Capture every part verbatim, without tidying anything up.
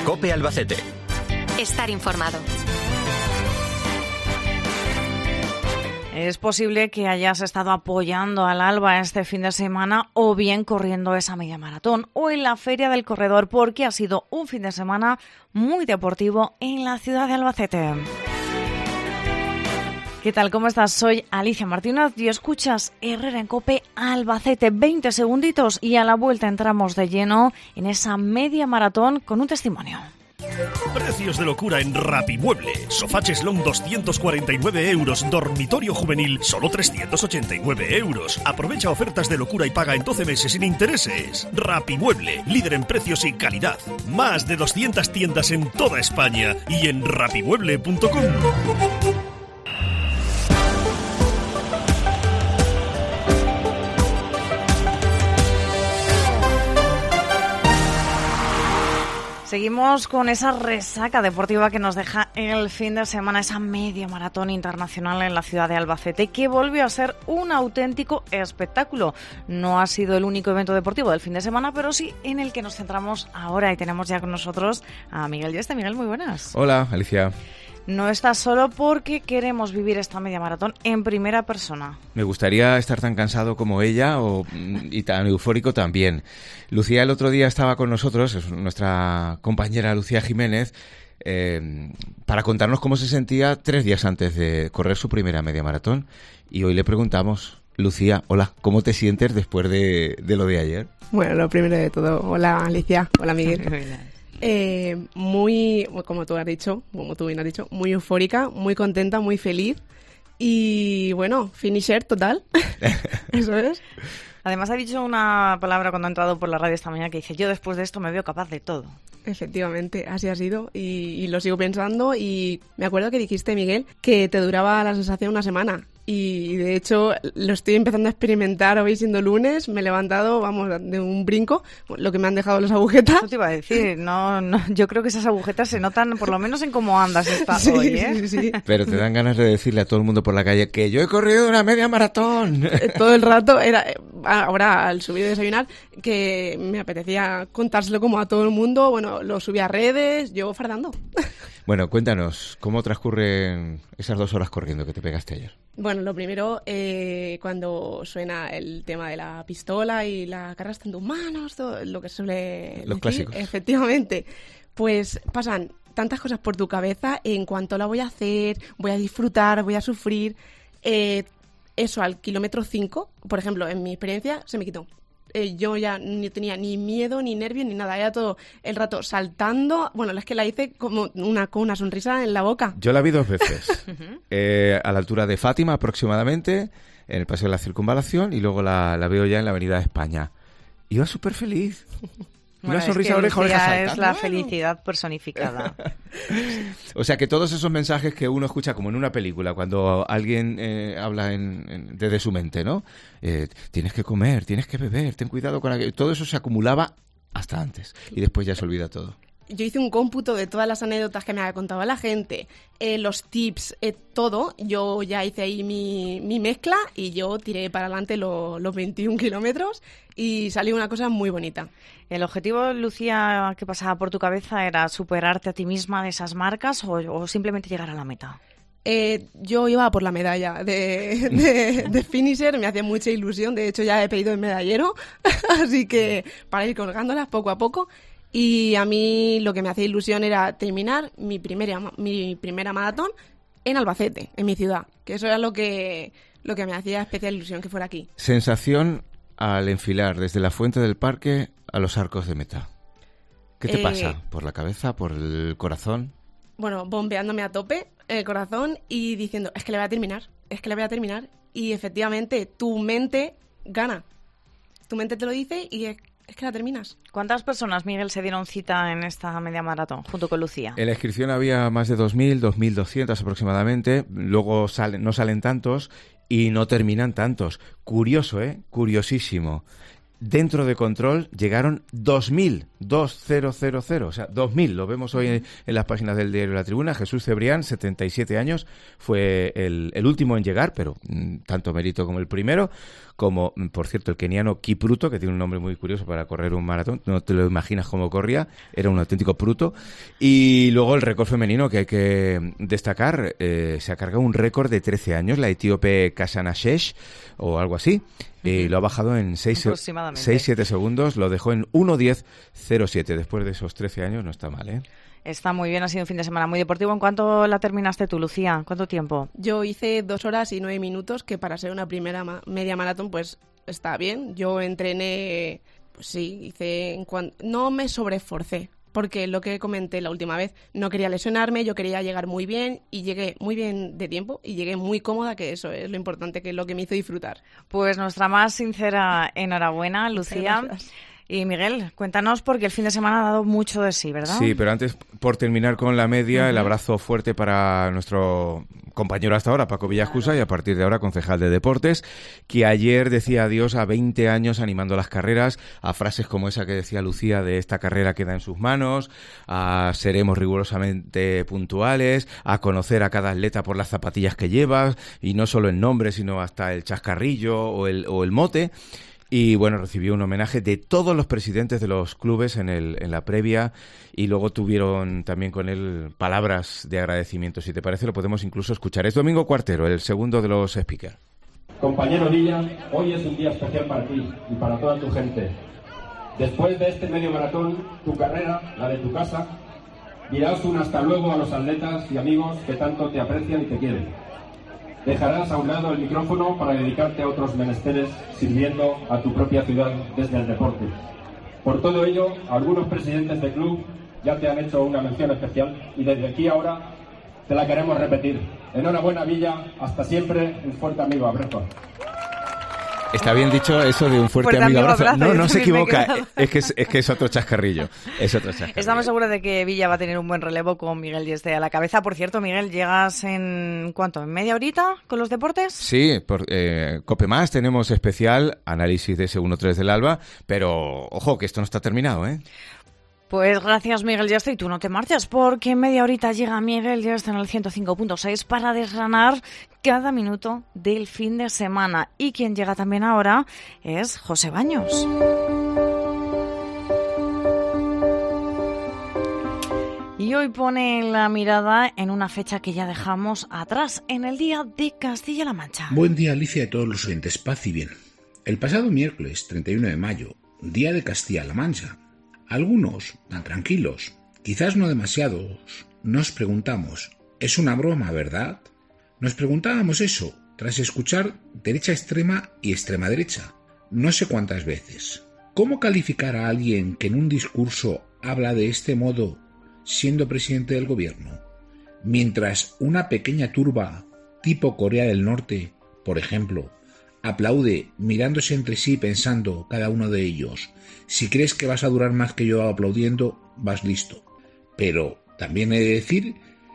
COPE Albacete. Estar informado. Es posible que hayas estado apoyando al Alba este fin de semana o bien corriendo esa media maratón o en la Feria del Corredor, porque ha sido un fin de semana muy deportivo en la ciudad de Albacete. ¿Qué tal? ¿Cómo estás? Soy Alicia Martínez y escuchas Herrera en COPE Albacete. veinte segunditos y a la vuelta entramos de lleno en esa media maratón con un testimonio. Precios de locura en Rapimueble. Sofá cheslón doscientos cuarenta y nueve euros. Dormitorio juvenil solo trescientos ochenta y nueve euros. Aprovecha ofertas de locura y paga en doce meses sin intereses. Rapimueble, líder en precios y calidad. Más de doscientas tiendas en toda España y en rapimueble punto com. Seguimos con esa resaca deportiva que nos deja el fin de semana, esa media maratón internacional en la ciudad de Albacete, que volvió a ser un auténtico espectáculo. No ha sido el único evento deportivo del fin de semana, pero sí en el que nos centramos ahora, y tenemos ya con nosotros a Miguel Yeste. Miguel, muy buenas. Hola, Alicia. No estás solo porque queremos vivir esta media maratón en primera persona. Me gustaría estar tan cansado como ella o, y tan eufórico también. Lucía el otro día estaba con nosotros, es nuestra compañera Lucía Jiménez, eh, para contarnos cómo se sentía tres días antes de correr su primera media maratón. Y hoy le preguntamos, Lucía, hola, ¿cómo te sientes después de, de lo de ayer? Bueno, lo primero de todo, hola Alicia, hola Miguel. Eh, muy, como tú has dicho, como tú bien has dicho, muy eufórica, muy contenta, muy feliz y bueno, finisher total. Eso es. Además ha dicho una palabra cuando ha entrado por la radio esta mañana que dice: yo después de esto me veo capaz de todo. Efectivamente, así ha sido y, y lo sigo pensando. Y me acuerdo que dijiste, Miguel, que te duraba la sensación una semana. Y de hecho lo estoy empezando a experimentar hoy siendo lunes. Me he levantado, vamos, de un brinco, lo que me han dejado las agujetas. Eso te iba a decir, no, no, yo creo que esas agujetas se notan por lo menos en cómo andas esta sí, hoy, ¿eh? Sí, sí. Pero te dan ganas de decirle a todo el mundo por la calle que yo he corrido una media maratón. Todo el rato, era ahora al subir a desayunar, que me apetecía contárselo como a todo el mundo. Bueno, lo subí a redes, yo fardando. Bueno, cuéntanos, ¿cómo transcurren esas dos horas corriendo que te pegaste ayer? Bueno, lo primero, eh, cuando suena el tema de la pistola y la carrera está en tus manos, todo lo que suele Los decir, clásicos. Efectivamente, pues pasan tantas cosas por tu cabeza en cuanto la voy a hacer, voy a disfrutar, voy a sufrir. Eh, eso al kilómetro cinco, por ejemplo, en mi experiencia, se me quitó. Eh, yo ya no tenía ni miedo, ni nervios, ni nada. Era todo el rato saltando. Bueno, la es que la hice como una, con una sonrisa en la boca. Yo la vi dos veces. eh, a la altura de Fátima aproximadamente, en el Paseo de la Circunvalación, y luego la, la veo ya en la Avenida de España. Iba súper feliz. Bueno, una sonrisa es que oreja, oreja saltando. es la felicidad personificada. O sea que todos esos mensajes que uno escucha como en una película, cuando alguien eh, habla en, en, desde su mente, ¿no? Eh, tienes que comer, tienes que beber, ten cuidado con aquello. Todo eso se acumulaba hasta antes y después ya se olvida todo. Yo hice un cómputo de todas las anécdotas que me había contado la gente, eh, los tips, eh, todo. Yo ya hice ahí mi, mi mezcla y yo tiré para adelante lo, los veintiún kilómetros y salió una cosa muy bonita. ¿El objetivo, Lucía, que pasaba por tu cabeza era superarte a ti misma de esas marcas o, o simplemente llegar a la meta? Eh, yo iba por la medalla de, de, de finisher, me hacía mucha ilusión. De hecho, ya he pedido el medallero, así que para ir colgándolas poco a poco. Y a mí lo que me hacía ilusión era terminar mi primera, mi primera maratón en Albacete, en mi ciudad. Que eso era lo que, lo que me hacía especial ilusión que fuera aquí. Sensación al enfilar desde la Fuente del Parque a los Arcos de Meta. ¿Qué te Eh, pasa? ¿Por la cabeza? ¿Por el corazón? Bueno, bombeándome a tope el corazón y diciendo, es que le voy a terminar, es que le voy a terminar. Y efectivamente, tu mente gana. Tu mente te lo dice y es, es que la terminas. ¿Cuántas personas, Miguel, se dieron cita en esta media maratón junto con Lucía? En la inscripción había más de dos mil, dos mil doscientos aproximadamente. Luego salen, no salen tantos y no terminan tantos. Curioso, ¿eh? Curiosísimo. Dentro de control llegaron dos mil, dos mil, o sea, dos mil, lo vemos hoy en, en las páginas del diario La Tribuna. Jesús Cebrián, setenta y siete años, fue el, el último en llegar, pero mmm, tanto mérito como el primero. como, por cierto, el keniano Kipruto, que tiene un nombre muy curioso para correr un maratón, no te lo imaginas cómo corría, era un auténtico Pruto. Y luego el récord femenino que hay que destacar, eh, se ha cargado un récord de trece años, la etíope Kasanashesh, o algo así, y eh, lo ha bajado en seis siete segundos, lo dejó en uno diez cero siete. Después de esos trece años no está mal, ¿eh? Está muy bien, ha sido un fin de semana muy deportivo. ¿En cuánto la terminaste tú, Lucía? ¿Cuánto tiempo? Yo hice dos horas y nueve minutos, que para ser una primera ma- media maratón, pues está bien. Yo entrené, pues sí, hice... En cuan... No me sobreesforcé, porque lo que comenté la última vez, no quería lesionarme, yo quería llegar muy bien y llegué muy bien de tiempo y llegué muy cómoda, que eso es lo importante, que es lo que me hizo disfrutar. Pues nuestra más sincera enhorabuena, Lucía. Y Miguel, cuéntanos, porque el fin de semana ha dado mucho de sí, ¿verdad? Sí, pero antes, por terminar con la media, uh-huh. el abrazo fuerte para nuestro compañero hasta ahora, Paco Villascusa, claro. Y a partir de ahora concejal de deportes, que ayer decía adiós a veinte años animando las carreras, a frases como esa que decía Lucía de esta carrera queda en sus manos, a seremos rigurosamente puntuales, a conocer a cada atleta por las zapatillas que lleva, y no solo el nombre, sino hasta el chascarrillo o el, o el mote. Y bueno, recibió un homenaje de todos los presidentes de los clubes en el en la previa, y luego tuvieron también con él palabras de agradecimiento. Si te parece, lo podemos incluso escuchar. Es Domingo Cuartero, el segundo de los speakers. Compañero Villa, hoy es un día especial para ti y para toda tu gente. Después de este medio maratón, tu carrera, la de tu casa, dirás un hasta luego a los atletas y amigos que tanto te aprecian y te quieren. Dejarás a un lado el micrófono para dedicarte a otros menesteres, sirviendo a tu propia ciudad desde el deporte. Por todo ello, algunos presidentes de club ya te han hecho una mención especial y desde aquí ahora te la queremos repetir. Enhorabuena, Villa, hasta siempre, un fuerte amigo, abrazo. Está bien dicho eso de un fuerte, fuerte amigo, amigo abrazo. abrazo. No, no se equivoca. Es que es, es que es otro chascarrillo. Es otro chascarrillo. Estamos seguros de que Villa va a tener un buen relevo con Miguel Dieste a la cabeza. Por cierto, Miguel, ¿llegas en cuánto? ¿En media horita con los deportes? Sí, por eh, Cope Más tenemos especial análisis de ese uno tres del Alba, pero ojo que esto no está terminado, ¿eh? Pues gracias, Miguel Dieste, y tú no te marches, porque en media horita llega Miguel Dieste en el ciento cinco punto seis para desgranar cada minuto del fin de semana. Y quien llega también ahora es José Baños. Y hoy pone la mirada en una fecha que ya dejamos atrás, en el Día de Castilla-La Mancha. Buen día, Alicia, y a todos los oyentes, paz y bien. El pasado miércoles treinta y uno de mayo, Día de Castilla-La Mancha, algunos, tan tranquilos, quizás no demasiados, nos preguntamos, ¿es una broma, verdad? Nos preguntábamos eso tras escuchar derecha extrema y extrema derecha, no sé cuántas veces. ¿Cómo calificar a alguien que en un discurso habla de este modo siendo presidente del gobierno? Mientras una pequeña turba tipo Corea del Norte, por ejemplo, aplaude mirándose entre sí pensando cada uno de ellos, si crees que vas a durar más que yo aplaudiendo, vas listo. Pero también he de decir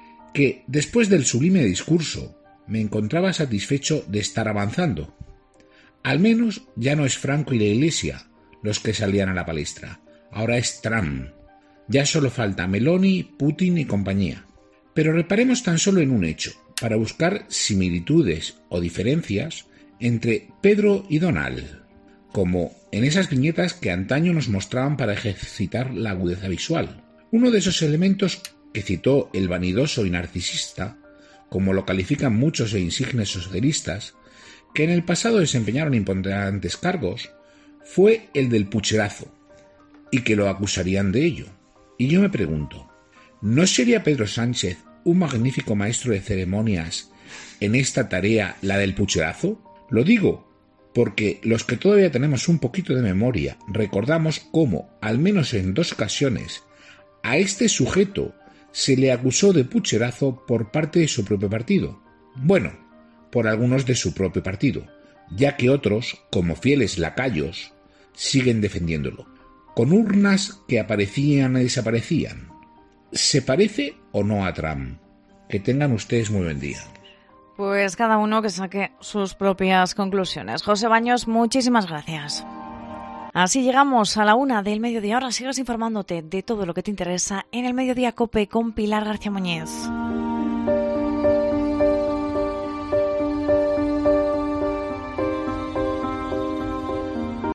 que después del sublime discurso me encontraba satisfecho de estar avanzando. Al menos ya no es Franco y la Iglesia los que salían a la palestra, ahora es Trump. Ya solo falta Meloni, Putin y compañía. Pero reparemos tan solo en un hecho, para buscar similitudes o diferencias entre Pedro y Donald, como en esas viñetas que antaño nos mostraban para ejercitar la agudeza visual. Uno de esos elementos que citó el vanidoso y narcisista, como lo califican muchos e insignes socialistas, que en el pasado desempeñaron importantes cargos, fue el del pucherazo, y que lo acusarían de ello. Y yo me pregunto, ¿no sería Pedro Sánchez un magnífico maestro de ceremonias en esta tarea, la del pucherazo? Lo digo porque los que todavía tenemos un poquito de memoria recordamos cómo, al menos en dos ocasiones, a este sujeto se le acusó de pucherazo por parte de su propio partido. Bueno, por algunos de su propio partido, ya que otros, como fieles lacayos, siguen defendiéndolo, con urnas que aparecían y desaparecían. ¿Se parece o no a Trump? Que tengan ustedes muy buen día. Pues cada uno que saque sus propias conclusiones. José Baños, muchísimas gracias. Así llegamos a la una del mediodía. Ahora sigas informándote de todo lo que te interesa en el Mediodía COPE con Pilar García Muñiz.